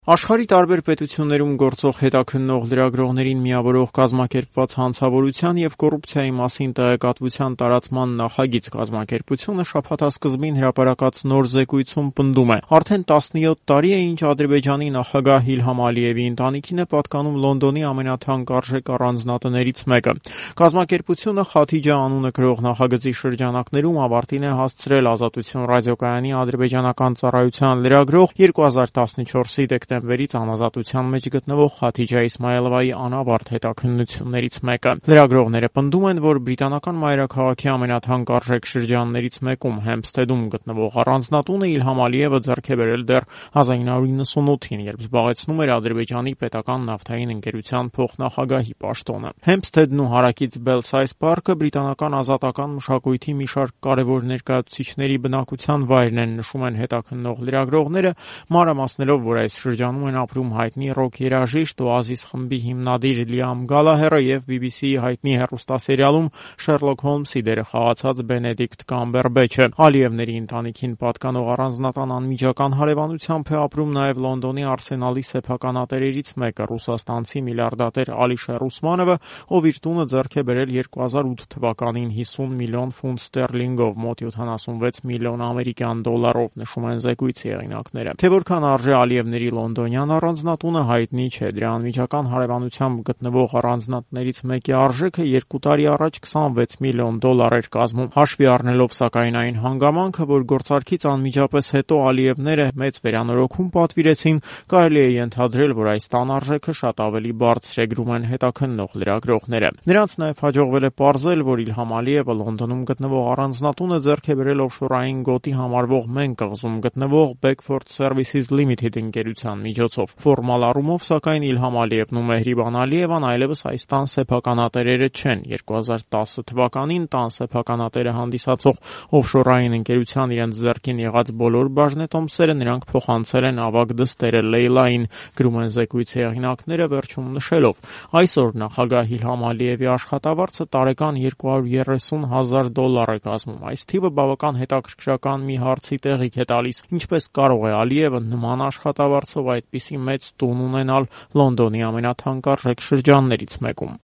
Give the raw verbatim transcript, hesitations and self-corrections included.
Աշխարհի տարբեր պետություններում գործող հետաքննող լրագրողներին միավորող կազմակերպված հանցավորության և կոռուպցիայի մասին տեղեկատվության տարածման նախագիծ կազմակերպությունը շաբաթասկզբին հրապարակած նոր զեկույցում պնդում է. արդեն տասնյոթ տարի է, ինչ Ադրբեջանի նախագահ Իլհամ Ալիևի ընտանիքին է պատկանում Լոնդոնի ամենաթանկարժեք առանձնատներից մեկը։ Կազմակերպությունը Խաթիջա անունը կրող նախագծի շրջանակներում ավարտին է հասցրել Ազատություն ռադիոկայանի ադրբեջանական ծառայության լրագրող երկու հազար տասնչորսի դեկտեմբերից անազատության մեջ գտնվող Խաթիջա Իսմայելովայի անավարտ հետաքննություններից մեկը։ Լրագրողները պնդում են, որ բրիտանական մայրաքաղաքի ամենաթանկարժեք շրջաններից մեկում Հեմփսթեդում գտնվող առանձնատունը Իլհամ Ալիևը ձեռք է բերել դեռ հազար նույն հարյուր նվաթին, երբ զբաղեցնում էր Ադրբեջանի պետական նավթային ընկերության փոխնախագահի պաշտոնը։ Հեմփսթեդն ու հարակից Բելսայս պարկը բրիտանական ազատական մշակույթի մի շարք կարևոր ներկայացուցիչների բնակության վայրն են, նշում են հետաքննող լրագրողները, մանրամասնելով, որ այս շրջանում են ապրում հայտնի ռոք երաժիշտ Օազիս խմբի հիմնադիր Լիամ Գալահերը և բի բի սի-ի հայտնի հեռուստասերիալում Շերլոք Հոլմսի դերը խաղացած Բենեդիկտ Կամբերբեչը։ Ալիևների ընտանիքին պատկանող առանձնատան անմիջական հարևանությամբ է ապրում նաև Լոնդոնի Արսենալի սեփականատերերից մեկը՝ ռուսաստանցի միլիարդատեր Ալիշեր Ուսմանովը, ով իր տունը ձեռք է բերել երկու հազար ութ թվականին հիսուն միլիոն ֆունտ ստերլինգով, մոտ յոթանասունվեց միլիոն ամերիկյան դոլարով, նշում են զեկույցի հեղինակները։ Թե որքան արժե Ալիևների լոնդոնյան առանձնատունը հայտնի չէ։ Դրա անմիջական հարևանությամբ գտնվող առանձնատներից մեկի արժեքը երկու տարի առաջ քսանվեց միլիոն դոլար էր կազմում։ Հաշվի առնելով սակայն այն հանգամանքը, որ գործարքից անմիջապես հետո Ալիևները մեծ վերանորոգում պատվիրեցին, կարելի է ենթադրել, որ այս տան արժեքը շատ ավելի բարձր է, գրում են հետաքննող լրագրողները։ Նրանց նաև հաջողվել է պարզել, որ Իլհամ Ալիևը Լոնդոնում գտնվող առանձնատունը ձեռք է բերել օֆշորային գոտի համարվող Մեն կղզում գտնվող Beckford Services Limited ընկերության միջոցով։ Ֆորմալ առումով, սակայն Իլհամ Ալիևն ու Մեհրիբան Ալիևան այլևս այս տան սեփականատերերը չեն։ երկու հազար տասը թվականին տան սեփականատերը հանդիսացող օֆշորային ընկերության իրենց ձեռքին եղած բոլոր բաժնետոմսերը նրանք փոխանցել են ավագ դստերը Լեյլային, գրում են զեկույցի հեղինակները, վերջում նշելով. այսօր նախագահ Իլհամ Ալիևի աշխատավարձը տարեկան երկու հարյուր երեսուն հազար դոլար է կազմում։ Այս թիվը բավական հետաքրքրական մի հարցի տեղիք է տալիս. ինչպես կարող է Ալիևը նման աշխատավարձով այդպիսի մեծ տուն ունենալ Լոնդոնի ամենաթանկարժեք շրջաններից մեկում։